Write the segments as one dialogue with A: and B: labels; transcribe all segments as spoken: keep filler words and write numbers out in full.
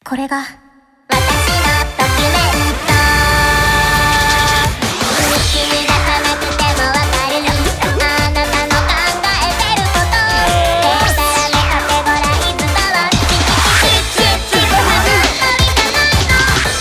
A: これが私のドキュメント。君がさなくてもわかるあなたの考えてること。データやメカテゴライズだわ。チチチチチグハグのりじゃないの。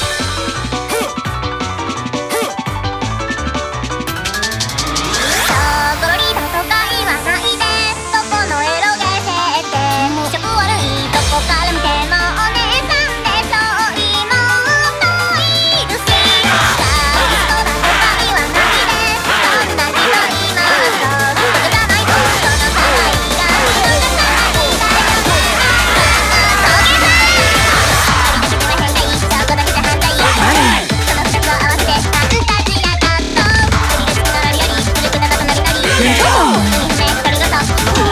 A: そうゴロリだとか言わないで。どこのエロゲー設定気色悪いどこから見てもお姉さんでしょ。妹いるしさあ嘘だとか言わないで。そんな人いますそうそうじゃないとその可愛いが人がさないだよね。土下座ありがちは変態そこだけじゃ反対そのふたつを合わせてファンタジアカット。振りがちならりより古くなったとなりなり意味不明かかるごと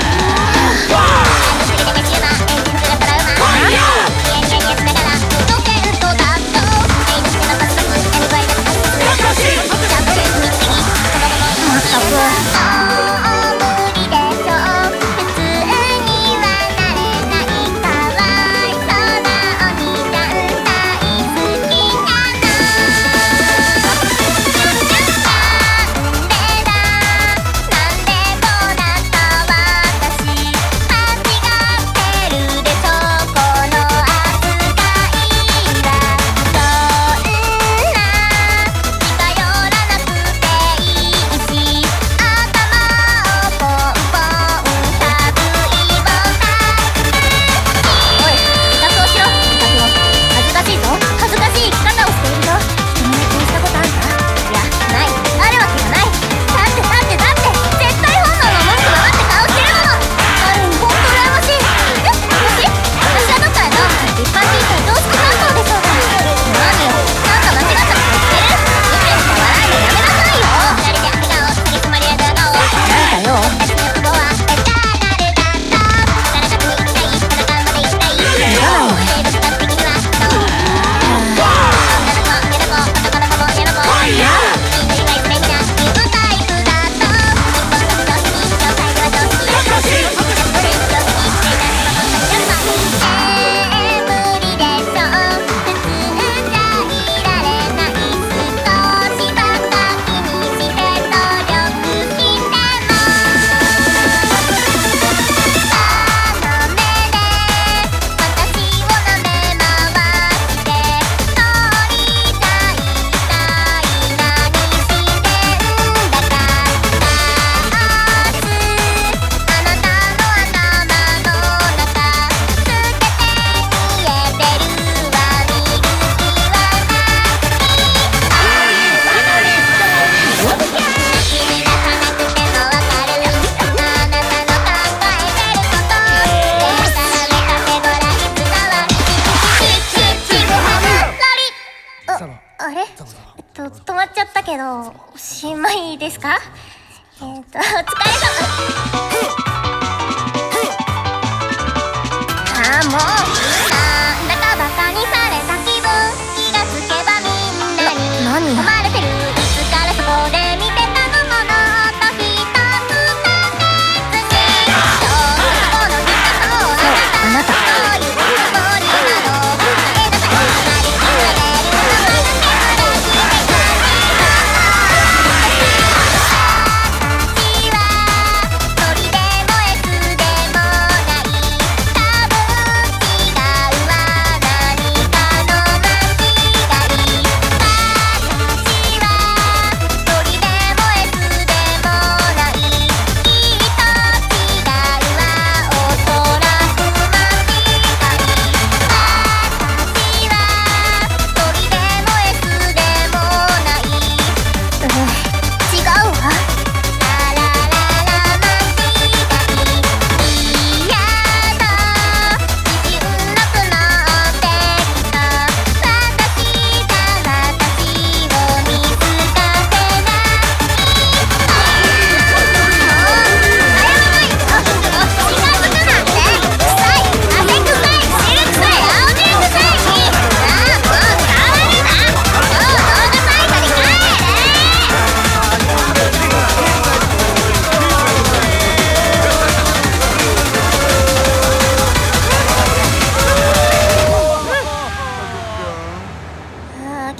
A: あれ？と止まっちゃったけどおしまいですか？えっとお疲れ様。あーもうなんだかバカにされた気分。気がつけばみんなに何思われてる。いつからそこで見てたのものと一つ立てずにどうもそこの人とあなたそういうつもりなの。えださいきなり決めれるのはだけ私は鳥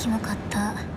A: キモかった。